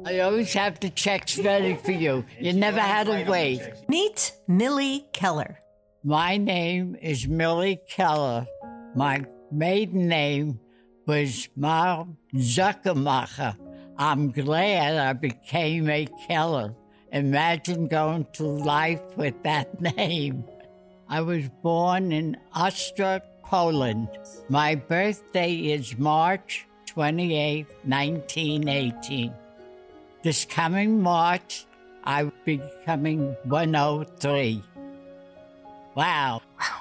I always have the checks ready for you. You never had to wait. Meet Millie Keller. My name is Millie Keller. My maiden name was Mar Zuckermacher. I'm glad I became a Keller. Imagine going through life with that name. I was born in Ostrog, Poland. My birthday is March 28, 1918. This coming March, I'll be becoming 103. Wow.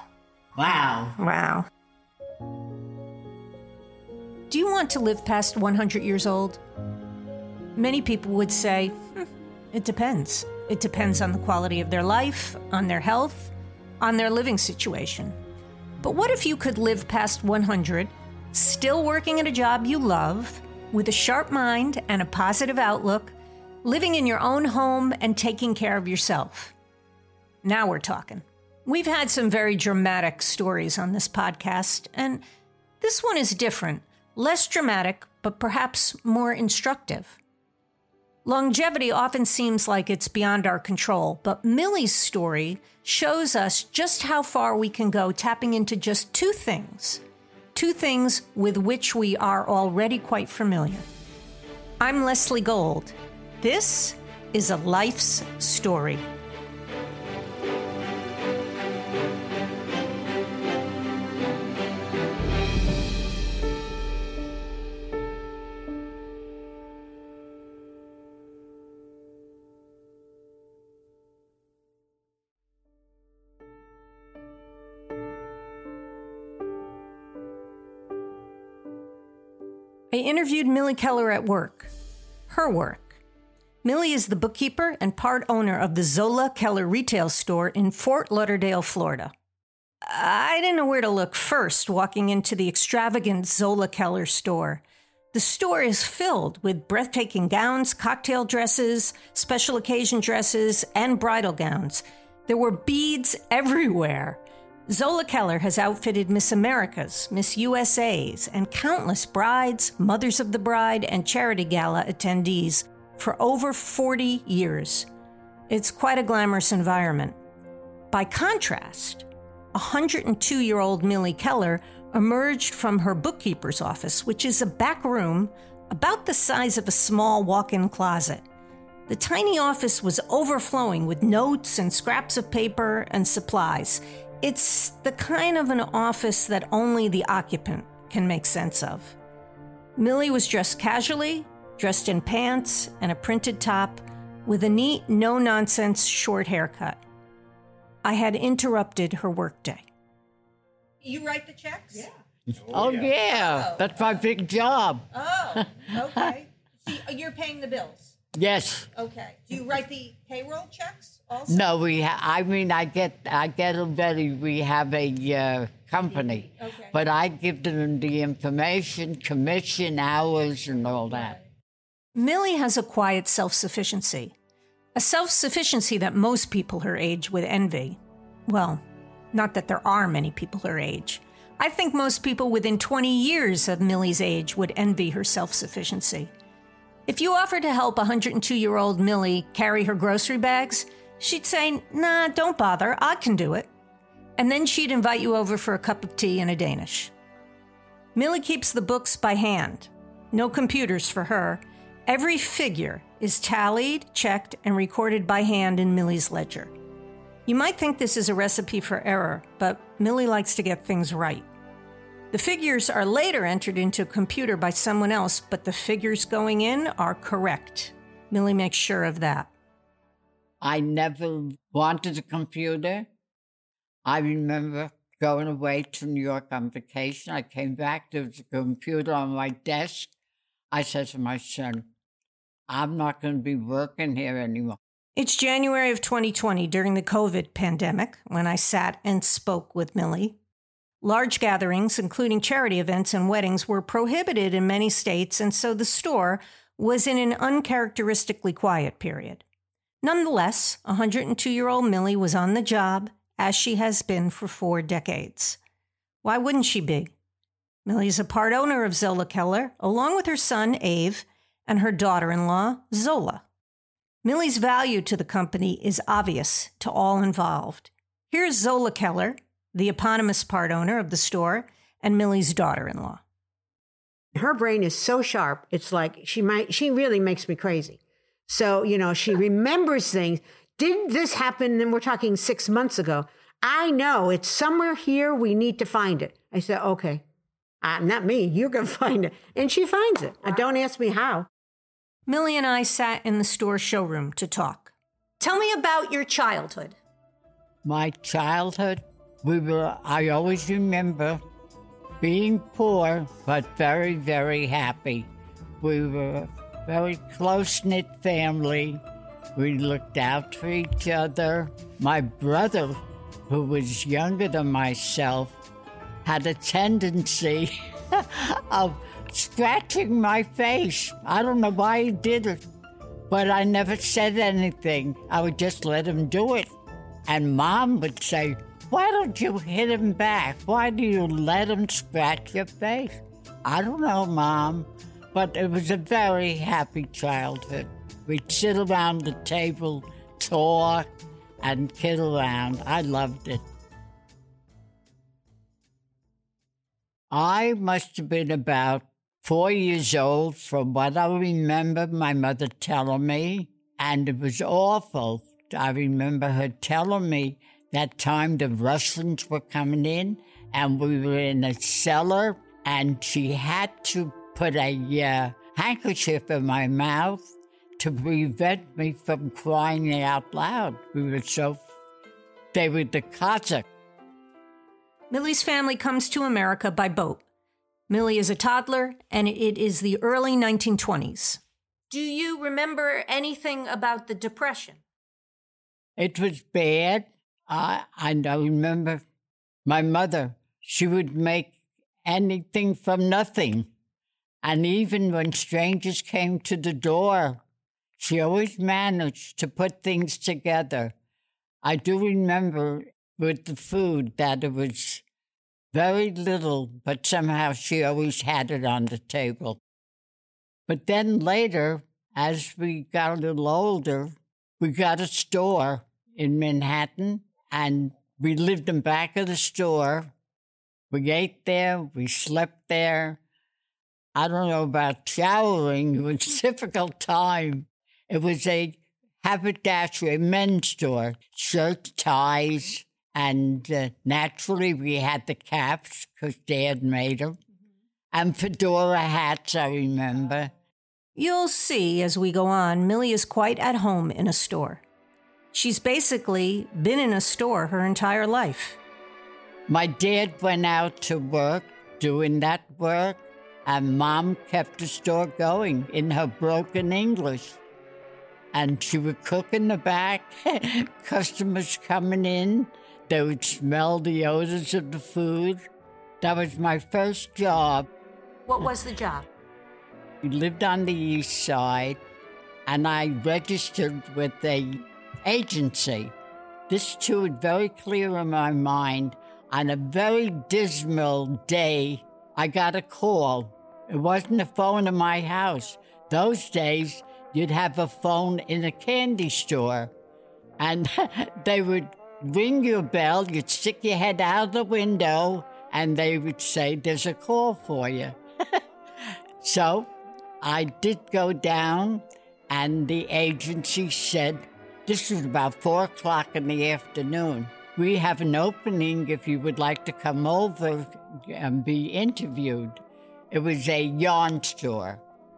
Wow. Do you want to live past 100 years old? Many people would say, it depends. It depends on the quality of their life, on their health, on their living situation. But what if you could live past 100, still working at a job you love, with a sharp mind and a positive outlook, living in your own home and taking care of yourself? Now we're talking. We've had some very dramatic stories on this podcast, and this one is different, less dramatic, but perhaps more instructive. Longevity often seems like it's beyond our control, but Millie's story shows us just how far we can go tapping into just two things with which we are already quite familiar. I'm Leslie Gold. This is A Life's Story. I interviewed Millie Keller at work. Her work. Millie is the bookkeeper and part owner of the Zola Keller retail store in Fort Lauderdale, Florida. I didn't know where to look first walking into the extravagant Zola Keller store. The store is filled with breathtaking gowns, cocktail dresses, special occasion dresses, and bridal gowns. There were beads everywhere. Zola Keller has outfitted Miss Americas, Miss USAs, and countless brides, mothers of the bride, and charity gala attendees for over 40 years. It's quite a glamorous environment. By contrast, 102-year-old Millie Keller emerged from her bookkeeper's office, which is a back room about the size of a small walk-in closet. The tiny office was overflowing with notes and scraps of paper and supplies. It's the kind of an office that only the occupant can make sense of. Millie was dressed casually, dressed in pants and a printed top, with a neat, no-nonsense short haircut. I had interrupted her workday. You write the checks? Yeah. Oh, yeah. That's my big job. Oh, okay. So you're paying the bills? Yes. Okay. Do you write the payroll checks also? No, I get them ready. We have a company. Okay. But I give them the information, commission, hours, and all that. Millie has a quiet self-sufficiency. A self-sufficiency that most people her age would envy. Well, not that there are many people her age. I think most people within 20 years of Millie's age would envy her self-sufficiency. If you offered to help 102-year-old Millie carry her grocery bags, she'd say, "Nah, don't bother, I can do it." And then she'd invite you over for a cup of tea and a Danish. Millie keeps the books by hand. No computers for her. Every figure is tallied, checked, and recorded by hand in Millie's ledger. You might think this is a recipe for error, but Millie likes to get things right. The figures are later entered into a computer by someone else, but the figures going in are correct. Millie makes sure of that. I never wanted a computer. I remember going away to New York on vacation. I came back, there was a computer on my desk. I said to my son, I'm not going to be working here anymore. It's January of 2020 during the COVID pandemic when I sat and spoke with Millie. Large gatherings, including charity events and weddings, were prohibited in many states, and so the store was in an uncharacteristically quiet period. Nonetheless, 102-year-old Millie was on the job, as she has been for 4 decades. Why wouldn't she be? Millie is a part owner of Zola Keller, along with her son, Ave, and her daughter-in-law, Zola. Millie's value to the company is obvious to all involved. Here's Zola Keller, the eponymous part owner of the store, and Millie's daughter-in-law. Her brain is so sharp, it's like she really makes me crazy. So, she remembers things. Did this happen? And we're talking 6 months ago. I know it's somewhere here. We need to find it. I said, okay, not me. You're going to find it. And she finds it. Don't ask me how. Millie and I sat in the store showroom to talk. Tell me about your childhood. My childhood, I always remember being poor, but very, very happy. We were a very close-knit family. We looked out for each other. My brother, who was younger than myself, had a tendency of scratching my face. I don't know why he did it, but I never said anything. I would just let him do it. And Mom would say, why don't you hit him back? Why do you let him scratch your face? I don't know, Mom, but it was a very happy childhood. We'd sit around the table, talk, and kid around. I loved it. I must have been about 4 years old from what I remember my mother telling me, and it was awful. I remember her telling me that time the Russians were coming in, and we were in a cellar, and she had to put a handkerchief in my mouth to prevent me from crying out loud. They were the Cossacks. Millie's family comes to America by boat. Millie is a toddler, and it is the early 1920s. Do you remember anything about the Depression? It was bad. I remember my mother. She would make anything from nothing. And even when strangers came to the door, she always managed to put things together. I do remember with the food that it was very little, but somehow she always had it on the table. But then later, as we got a little older, we got a store in Manhattan, and we lived in back of the store. We ate there, we slept there. I don't know about showering. It was a difficult time. It was a haberdashery, a men's store, shirts, ties, and naturally we had the caps because Dad made them, and fedora hats, I remember. You'll see as we go on, Millie is quite at home in a store. She's basically been in a store her entire life. My dad went out to work doing that work, and Mom kept the store going in her broken English. And she would cook in the back, customers coming in, they would smell the odors of the food. That was my first job. What was the job? We lived on the east side, and I registered with an agency. This too is very clear in my mind. On a very dismal day, I got a call. It wasn't a phone in my house. Those days, you'd have a phone in a candy store, and they would ring your bell, you'd stick your head out the window, and they would say, there's a call for you. So I did go down, and the agency said, this was about 4 o'clock in the afternoon. We have an opening if you would like to come over and be interviewed. It was a yarn store.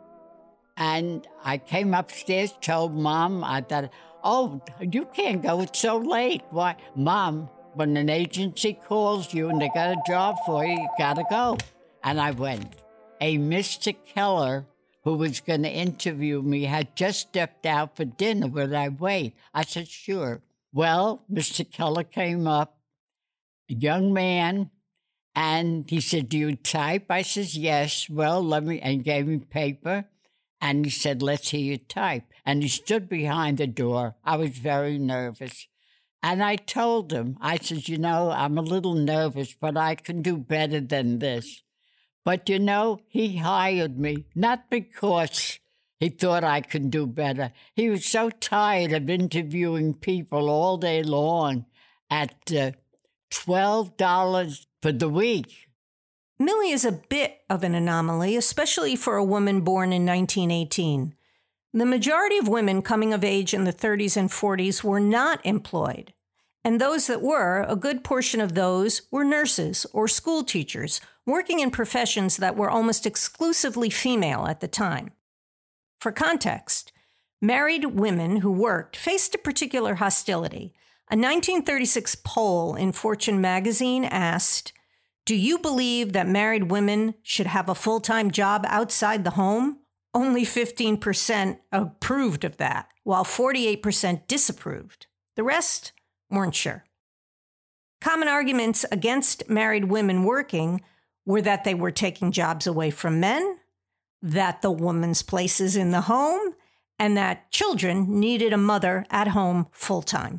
And I came upstairs, told Mom, I thought, oh, you can't go, it's so late. Why? Mom, when an agency calls you and they got a job for you, you gotta go. And I went. A Mr. Keller, who was gonna interview me, had just stepped out for dinner. Would I wait? I said, sure. Well, Mr. Keller came up, a young man, and he said, do you type? I says, yes. Well, and he gave me paper. And he said, let's hear you type. And he stood behind the door. I was very nervous. And I told him, I said, I'm a little nervous, but I can do better than this. But he hired me, not because He thought I could do better. He was so tired of interviewing people all day long at $12 for the week. Millie is a bit of an anomaly, especially for a woman born in 1918. The majority of women coming of age in the 30s and 40s were not employed. And those that were, a good portion of those were nurses or school teachers, working in professions that were almost exclusively female at the time. For context, married women who worked faced a particular hostility. A 1936 poll in Fortune magazine asked, "Do you believe that married women should have a full-time job outside the home?" Only 15% approved of that, while 48% disapproved. The rest weren't sure. Common arguments against married women working were that they were taking jobs away from men, that the woman's place is in the home, and that children needed a mother at home full-time.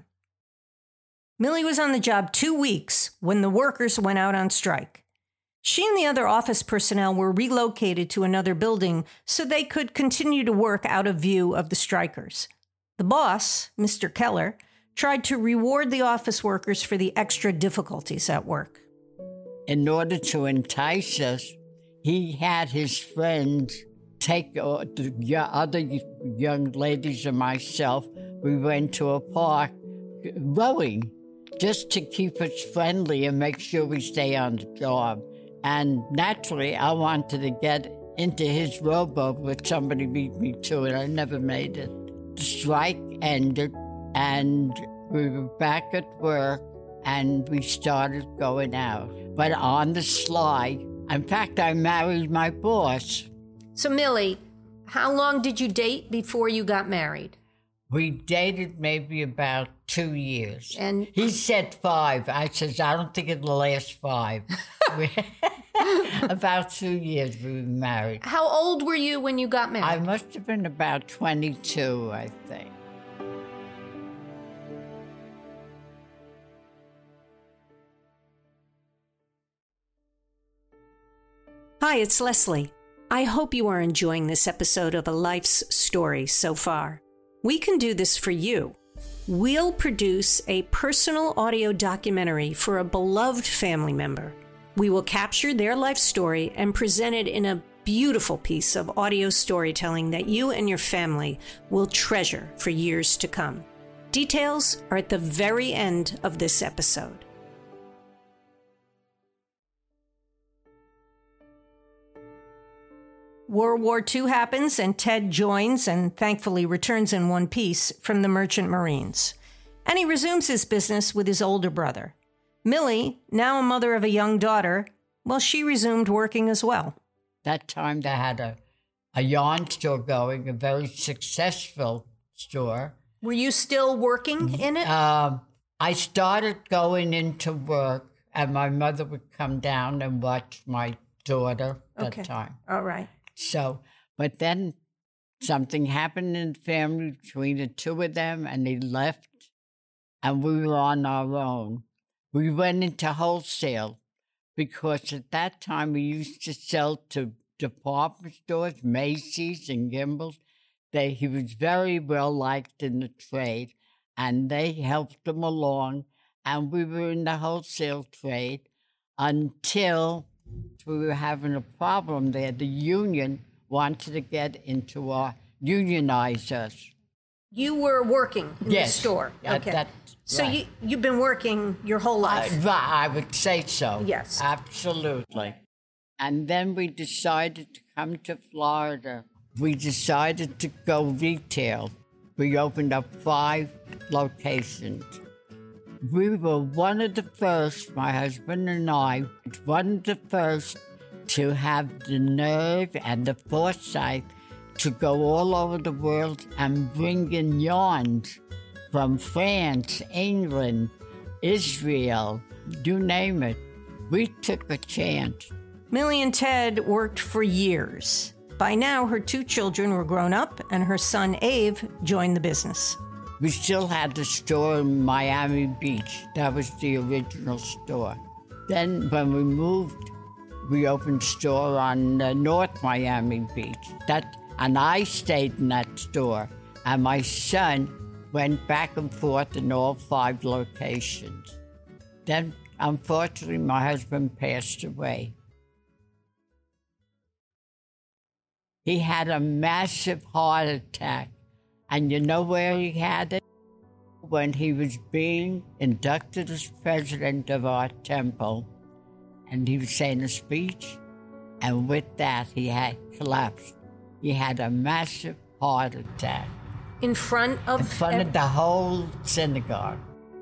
Millie was on the job 2 weeks when the workers went out on strike. She and the other office personnel were relocated to another building so they could continue to work out of view of the strikers. The boss, Mr. Keller, tried to reward the office workers for the extra difficulties at work. In order to entice us, he had his friends take the other young ladies and myself. We went to a park rowing just to keep us friendly and make sure we stay on the job. And naturally, I wanted to get into his rowboat, but somebody beat me to it. I never made it. The strike ended, and we were back at work, and we started going out. But on the sly, in fact, I married my boss. So, Millie, how long did you date before you got married? We dated maybe about 2 years. And he said 5. I said, I don't think it'll last 5. About 2 years we were married. How old were you when you got married? I must have been about 22, I think. Hi, it's Leslie. I hope you are enjoying this episode of A Life's Story so far. We can do this for you. We'll produce a personal audio documentary for a beloved family member. We will capture their life story and present it in a beautiful piece of audio storytelling that you and your family will treasure for years to come. Details are at the very end of this episode. World War II happens, and Ted joins and thankfully returns in one piece from the Merchant Marines. And he resumes his business with his older brother. Millie, now a mother of a young daughter, well, she resumed working as well. That time they had a yarn store going, a very successful store. Were you still working in it? I started going into work, and my mother would come down and watch my daughter at the time. All right. So, but then something happened in the family between the two of them, and they left, and we were on our own. We went into wholesale because at that time we used to sell to department stores, Macy's and Gimbel's. He was very well liked in the trade, and they helped him along, and we were in the wholesale trade until we were having a problem there. The union wanted to get into unionize us. You were working in the store. Okay. So right. You've been working your whole life? I would say so. Yes. Absolutely. And then we decided to come to Florida. We decided to go retail. We opened up 5 locations. We were one of the first, my husband and I, one of the first to have the nerve and the foresight to go all over the world and bring in yarns from France, England, Israel, you name it. We took a chance. Millie and Ted worked for years. By now, her 2 children were grown up, and her son, Abe, joined the business. We still had the store in Miami Beach. That was the original store. Then when we moved, we opened a store on North Miami Beach. And I stayed in that store. And my son went back and forth in all 5 locations. Then, unfortunately, my husband passed away. He had a massive heart attack. And you know where he had it? When he was being inducted as president of our temple. And he was saying a speech. And with that, he had collapsed. He had a massive heart attack. In front of the whole synagogue.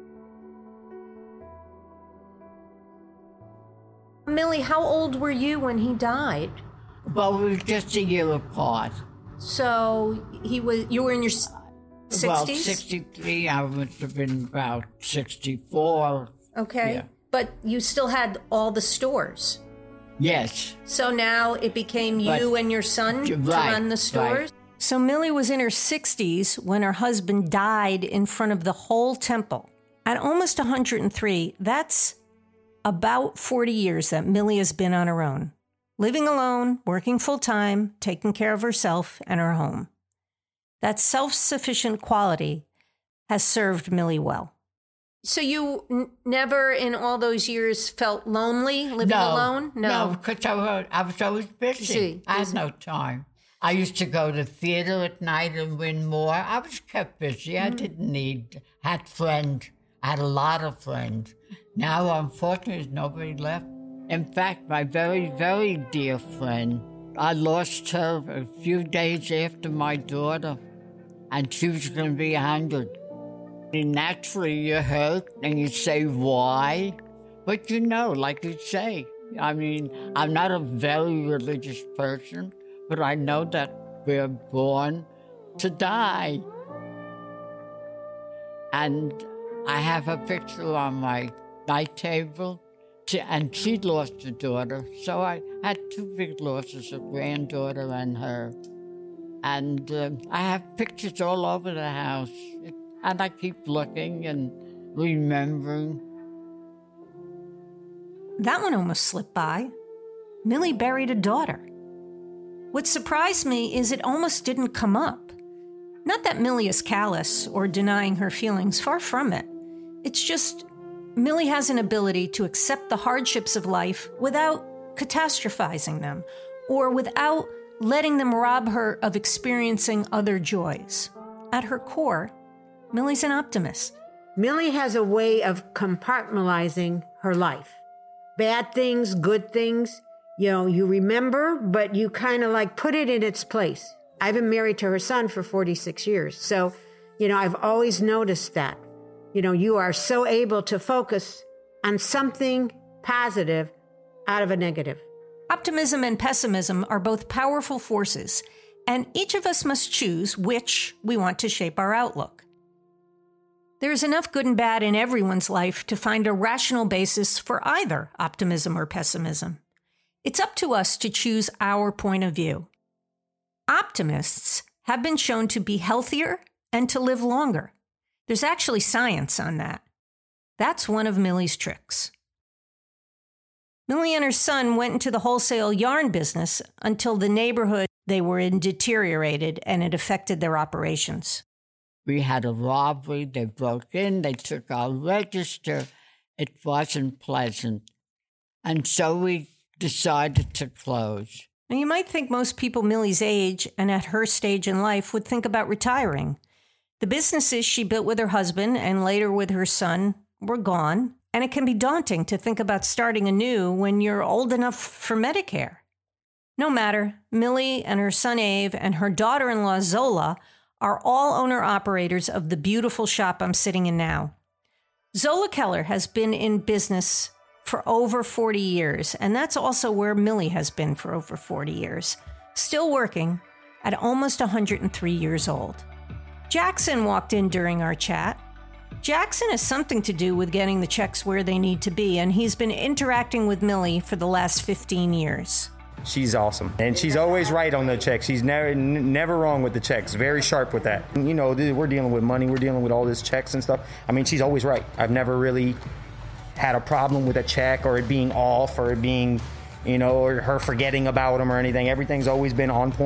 Millie, how old were you when he died? Well, we were just a year apart. So you were in your 60s? Well, 63, I must have been about 64. Okay. Yeah. But you still had all the stores. Yes. So now it became you and your son to run the stores? Right. So Millie was in her 60s when her husband died in front of the whole temple. At almost 103, that's about 40 years that Millie has been on her own. Living alone, working full-time, taking care of herself and her home. That self-sufficient quality has served Millie well. So you never in all those years felt lonely living alone? No, because I was always busy. I had no time. I used to go to theater at night and win more. I was kept busy. I didn't had friends. I had a lot of friends. Now, unfortunately, there's nobody left. In fact, my very, very dear friend, I lost her a few days after my daughter, and she was going to be 100. And naturally, you're hurt, and you say, why? But you know, like you say, I mean, I'm not a very religious person, but I know that we're born to die. And I have a picture on my night table, and she lost a daughter, so I had 2 big losses, a granddaughter and her. And I have pictures all over the house, and I keep looking and remembering. That one almost slipped by. Millie buried a daughter. What surprised me is it almost didn't come up. Not that Millie is callous or denying her feelings, far from it. It's just Millie has an ability to accept the hardships of life without catastrophizing them or without letting them rob her of experiencing other joys. At her core, Millie's an optimist. Millie has a way of compartmentalizing her life. Bad things, good things, you remember, but you kind of like put it in its place. I've been married to her son for 46 years. So, I've always noticed that. You are so able to focus on something positive out of a negative. Optimism and pessimism are both powerful forces, and each of us must choose which we want to shape our outlook. There is enough good and bad in everyone's life to find a rational basis for either optimism or pessimism. It's up to us to choose our point of view. Optimists have been shown to be healthier and to live longer. There's actually science on that. That's one of Millie's tricks. Millie and her son went into the wholesale yarn business until the neighborhood they were in deteriorated and it affected their operations. We had a robbery. They broke in. They took our register. It wasn't pleasant. And so we decided to close. Now, you might think most people Millie's age and at her stage in life would think about retiring. The businesses she built with her husband and later with her son were gone, and it can be daunting to think about starting anew when you're old enough for Medicare. No matter, Millie and her son Ave and her daughter-in-law Zola are all owner-operators of the beautiful shop I'm sitting in now. Zola Keller has been in business for over 40 years, and that's also where Millie has been for over 40 years, still working at almost 103 years old. Jackson walked in during our chat. Jackson has something to do with getting the checks where they need to be, and he's been interacting with Millie for the last 15 years. She's awesome, and she's always right on the checks. She's never wrong with the checks, very sharp with that. We're dealing with money, we're dealing with all this checks and stuff. I mean, she's always right. I've never really had a problem with a check or it being off or it being, or her forgetting about them or anything. Everything's always been on point.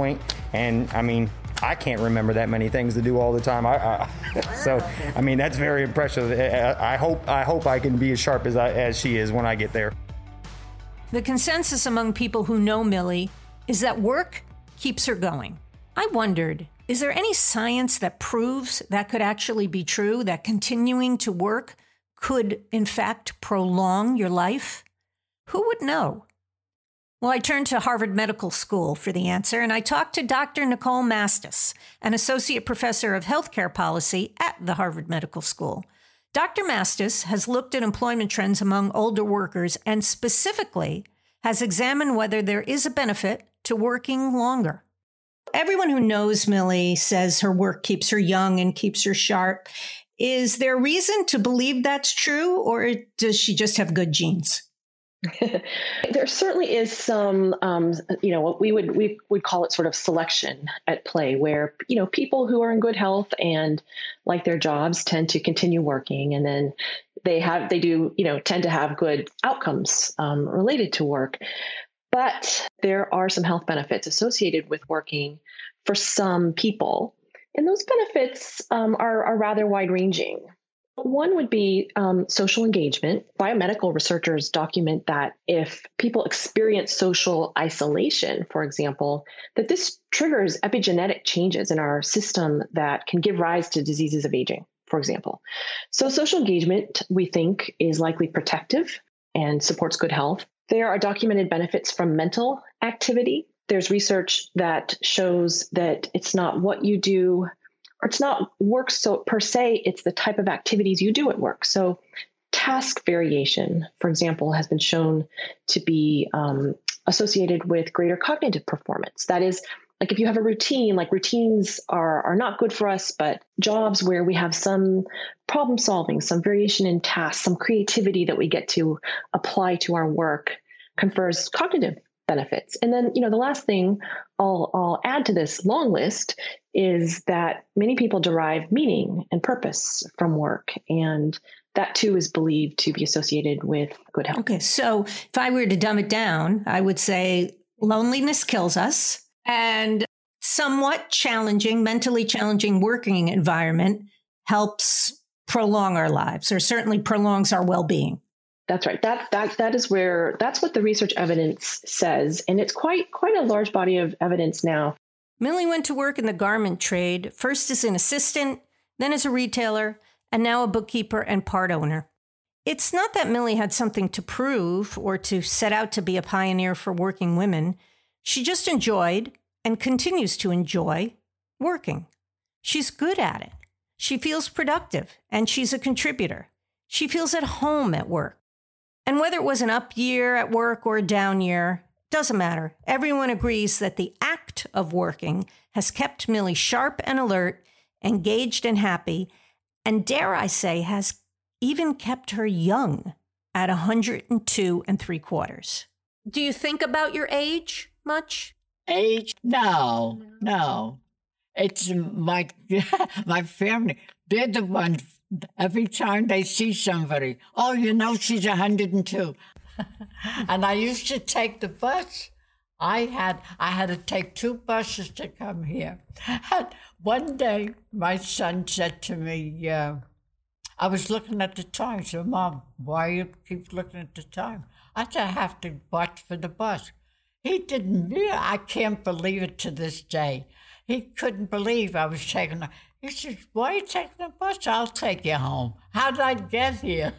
And I mean, I can't remember that many things to do all the time. So, I mean, that's very impressive. I hope I can be as sharp as she is when I get there. The consensus among people who know Millie is that work keeps her going. I wondered, is there any science that proves that could actually be true, that continuing to work could, in fact, prolong your life? Who would know? Well, I turned to Harvard Medical School for the answer, and I talked to Dr. Nicole Mastis, an associate professor of healthcare policy at the Harvard Medical School. Dr. Mastis has looked at employment trends among older workers and specifically has examined whether there is a benefit to working longer. Everyone who knows Millie says her work keeps her young and keeps her sharp. Is there reason to believe that's true, or does she just have good genes? There certainly is some, what we would call it sort of selection at play, where, people who are in good health and like their jobs tend to continue working, and then they tend to have good outcomes related to work. But there are some health benefits associated with working for some people, and those benefits are rather wide-ranging. One would be social engagement. Biomedical researchers document that if people experience social isolation, for example, that this triggers epigenetic changes in our system that can give rise to diseases of aging, for example. So social engagement, we think, is likely protective and supports good health. There are documented benefits from mental activity. There's research that shows that it's not what you do, or it's not work so per se, it's the type of activities you do at work. So task variation, for example, has been shown to be associated with greater cognitive performance. That is, like if you have a routine, like routines are not good for us, but jobs where we have some problem solving, some variation in tasks, some creativity that we get to apply to our work confers cognitive benefits. And then, the last thing I'll add to this long list is that many people derive meaning and purpose from work. And that too is believed to be associated with good health. Okay. So if I were to dumb it down, I would say loneliness kills us, and somewhat challenging, mentally challenging working environment helps prolong our lives, or certainly prolongs our well-being. That's right. That's what the research evidence says. And it's quite a large body of evidence now. Millie went to work in the garment trade, first as an assistant, then as a retailer, and now a bookkeeper and part owner. It's not that Millie had something to prove or to set out to be a pioneer for working women. She just enjoyed and continues to enjoy working. She's good at it. She feels productive, and she's a contributor. She feels at home at work. And whether it was an up year at work or a down year, doesn't matter. Everyone agrees that the act of working has kept Millie sharp and alert, engaged and happy, and dare I say, has even kept her young at 102 3/4. Do you think about your age much? Age? No. It's my family. They're the ones, every time they see somebody, she's 102. And I used to take the bus. I had to take 2 buses to come here. And one day, my son said to me, I was looking at the time. I said, Mom, why you keep looking at the time? I said, I have to watch for the bus. He didn't, I can't believe it to this day. He couldn't believe I was taking a, he said, why are you taking the bus? I'll take you home. How did I get here?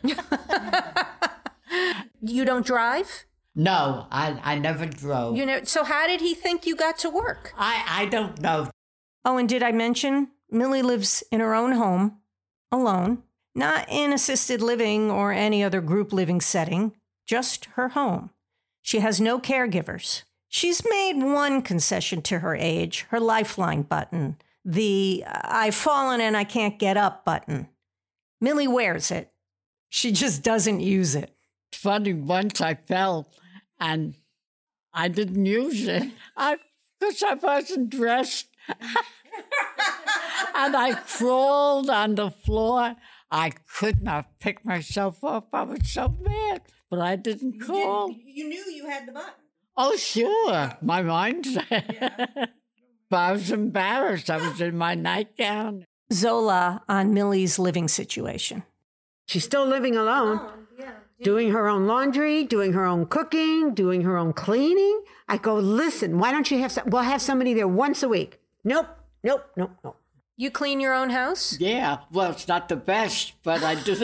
You don't drive? No, I never drove. So how did he think you got to work? I don't know. Oh, and did I mention Millie lives in her own home, alone, not in assisted living or any other group living setting, just her home. She has no caregivers. She's made one concession to her age, her lifeline button, the I've fallen and I can't get up button. Millie wears it. She just doesn't use it. It's funny, once I fell and I didn't use it because I wasn't dressed. And I crawled on the floor. I could not pick myself up. I was so mad, but I didn't call. You knew you had the button. Oh, sure. My mind's there. I was embarrassed. I was in my nightgown. Zola on Millie's living situation. She's still living alone, doing her own laundry, doing her own cooking, doing her own cleaning. I go, listen, why don't you we'll have somebody there once a week. Nope. You clean your own house? Yeah, well, it's not the best, but I do.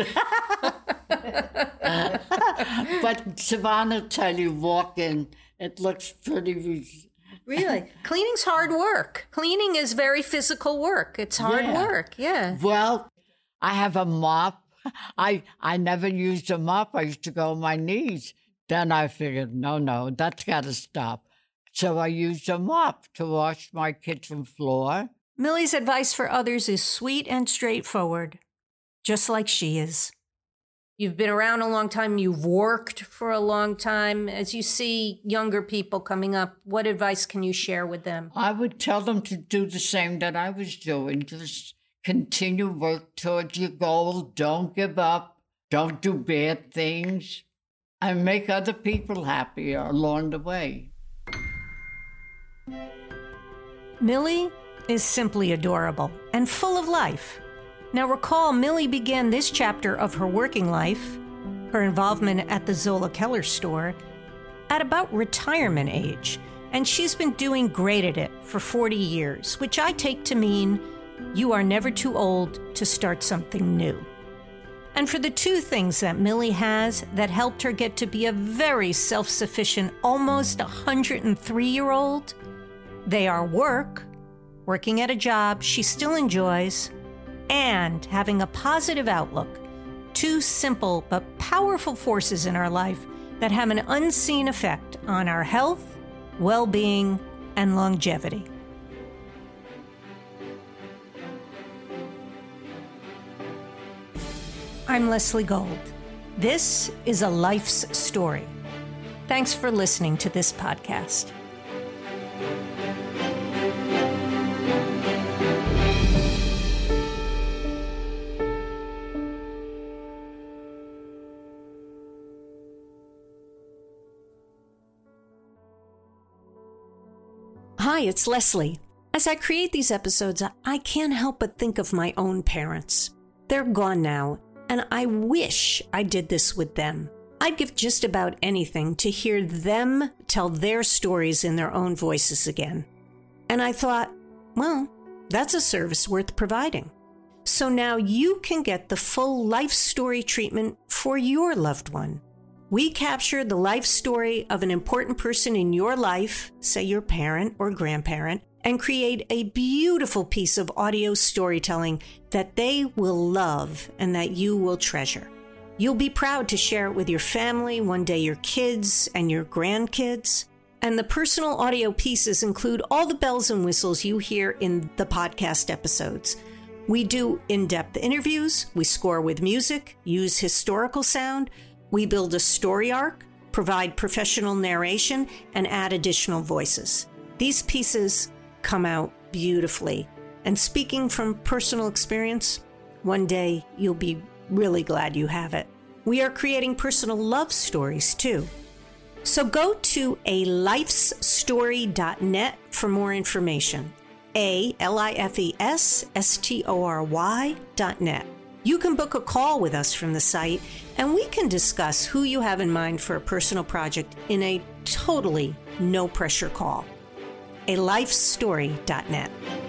But Savannah tell you, walk in, it looks pretty. Really? Cleaning's hard work. Cleaning is very physical work. It's hard work, yeah. Well, I have a mop. I never used a mop. I used to go on my knees. Then I figured, no, that's got to stop. So I used a mop to wash my kitchen floor. Millie's advice for others is sweet and straightforward, just like she is. You've been around a long time. You've worked for a long time. As you see younger people coming up, what advice can you share with them? I would tell them to do the same that I was doing. Just continue work towards your goal. Don't give up. Don't do bad things. And make other people happier along the way. Millie is simply adorable and full of life. Now recall, Millie began this chapter of her working life, her involvement at the Zola Keller store, at about retirement age, and she's been doing great at it for 40 years, which I take to mean you are never too old to start something new. And for the two things that Millie has that helped her get to be a very self-sufficient, almost 103-year-old, they are working at a job she still enjoys, and having a positive outlook. Two simple but powerful forces in our life that have an unseen effect on our health, well-being, and longevity. I'm Leslie Gold. This is A Life's Story. Thanks for listening to this podcast. Hi, it's Leslie. As I create these episodes, I can't help but think of my own parents. They're gone now, and I wish I did this with them. I'd give just about anything to hear them tell their stories in their own voices again. And I thought, well, that's a service worth providing. So now you can get the full life story treatment for your loved one. We capture the life story of an important person in your life, say your parent or grandparent, and create a beautiful piece of audio storytelling that they will love and that you will treasure. You'll be proud to share it with your family, one day your kids and your grandkids. And the personal audio pieces include all the bells and whistles you hear in the podcast episodes. We do in-depth interviews, we score with music, use historical sound, we build a story arc, provide professional narration, and add additional voices. These pieces come out beautifully. And speaking from personal experience, one day you'll be really glad you have it. We are creating personal love stories too. So go to alifestory.net for more information. alifestory.net. You can book a call with us from the site, and we can discuss who you have in mind for a personal project in a totally no-pressure call. alifestory.net.